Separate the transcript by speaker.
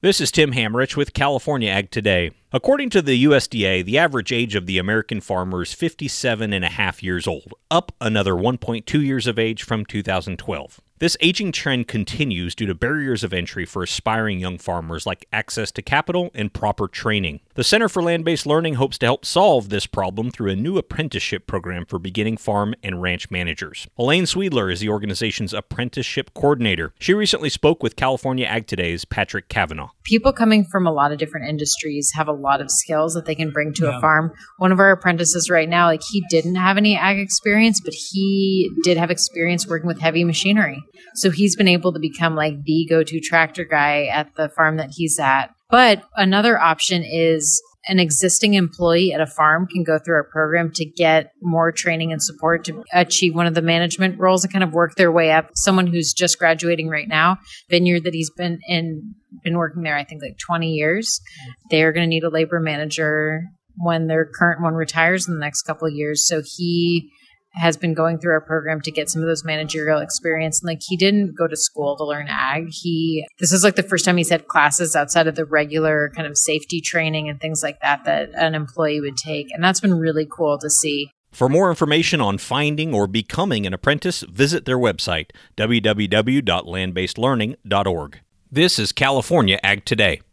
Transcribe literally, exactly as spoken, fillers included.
Speaker 1: This is Tim Hamrich with California Ag Today. According to the U S D A, the average age of the American farmer is fifty-seven and a half years old, up another one point two years of age from two thousand twelve. This aging trend continues due to barriers of entry for aspiring young farmers like access to capital and proper training. The Center for Land-Based Learning hopes to help solve this problem through a new apprenticeship program for beginning farm and ranch managers. Elaine Sweedler is the organization's apprenticeship coordinator. She recently spoke with California Ag Today's Patrick Kavanaugh.
Speaker 2: People coming from a lot of different industries have a lot of skills that they can bring to yeah. a farm. One of our apprentices right now, like he didn't have any ag experience, but he did have experience working with heavy machinery. So he's been able to become like the go-to tractor guy at the farm that he's at. But another option is an existing employee at a farm can go through our program to get more training and support to achieve one of the management roles and kind of work their way up. Someone who's just graduating right now, vineyard that he's been in, been working there, I think like twenty years. They're going to need a labor manager when their current one retires in the next couple of years. So he has been going through our program to get some of those managerial experience. And like he didn't go to school to learn ag. He, this is like the first time he's had classes outside of the regular kind of safety training and things like that, that an employee would take. And that's been really cool to see.
Speaker 1: For more information on finding or becoming an apprentice, visit their website, w w w dot land based learning dot org. This is California Ag Today.